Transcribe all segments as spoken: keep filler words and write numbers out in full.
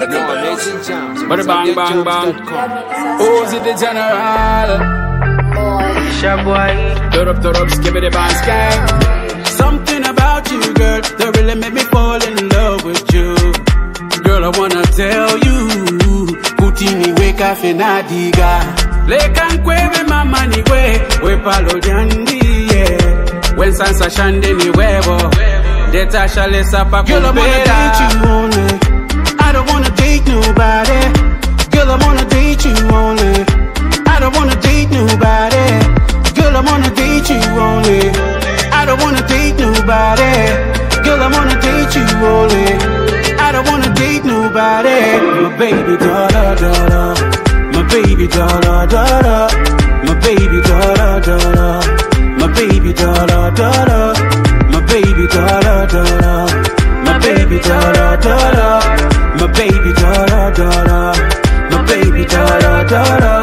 No amazing jams. Bada bang bang bang. Who's it the general? Shaboy. Turn up, turn up, skip it, bang skank. Something about you, girl, that really made me fall in love with you. Girl, I wanna tell you, Putini we cafe na diga. Le cankwe mama ni we, we palo jandi, yeah. When sansa shande ni webo, deta shale sapa. Girl, I wanna date you only. I don't wanna date nobody. Girl, I wanna date you only. I don't wanna date nobody. Girl, I wanna date you only. I don't wanna date nobody. Girl, I wanna date you only. I don't wanna date nobody. My baby daughter, daughter. My baby daughter, daughter. My baby daughter, daughter. My baby daughter, daughter. My baby daughter, daughter. My baby daughter, daughter. My baby daughter, daughter. My baby daughter, daughter.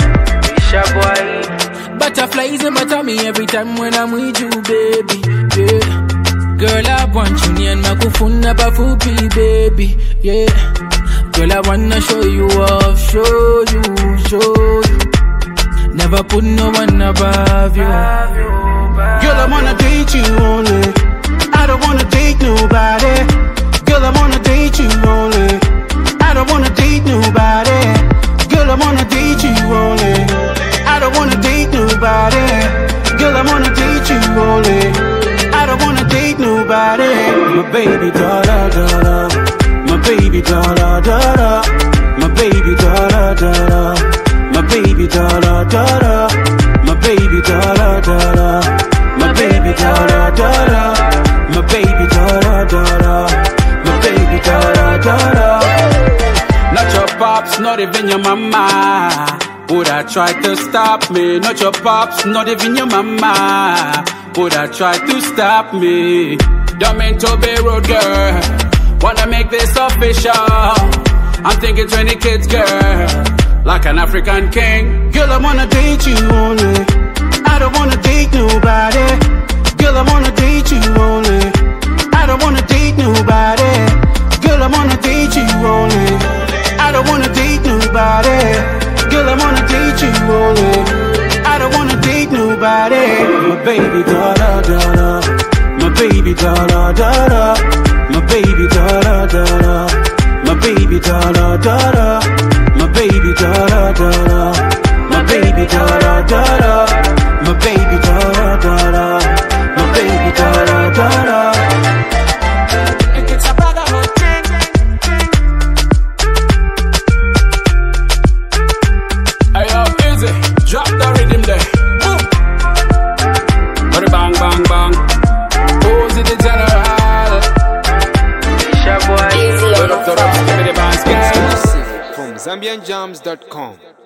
Shaboy. Butterflies in my tummy every time when I'm with you, baby. Yeah. Girl, I want you near my kufuna bafupi, baby. Yeah. Girl, I wanna show you off, show you, show you. Never put no one above you. Girl, I wanna date you only. I don't wanna date nobody. Girl, I wanna date you only. I don't wanna date nobody. Girl, I wanna date you only. I don't wanna date nobody. Girl, I wanna date you only. I don't wanna date nobody. My baby daughter, daughter. My baby daughter, daughter. My baby daughter, daughter. My baby daughter, daughter. My baby daughter, daughter. My baby daughter, daughter. My baby daughter, daughter. My baby daughter, daughter. Not your pops, not even your mama. Would I try to stop me? Not your pops, not even your mama. Would I try to stop me? Don't mean to be rude, girl. Wanna make this official. I'm thinking twenty kids, girl. Like an African king. Girl, I wanna date you only. I don't wanna date nobody. Girl, I wanna date you only. I don't wanna date nobody. Girl, I wanna date you only. I don't wanna date nobody. Girl, I wanna date you only. I don't wanna date nobody. My baby daughter, daughter. My baby daughter, daughter. My baby daughter, daughter. My baby daughter, daughter. My baby daughter, daughter. My baby daughter, daughter. My baby daughter, daughter. My baby daughter, daughter. It's a bag of thing. Hey yo, easy. Drop the rhythm there. Boom. Bada bang bang bang. Who's it the general? Shaboy. Turn up, turn up, give me the bang skank. Exclusive from Zambian Jams dot com.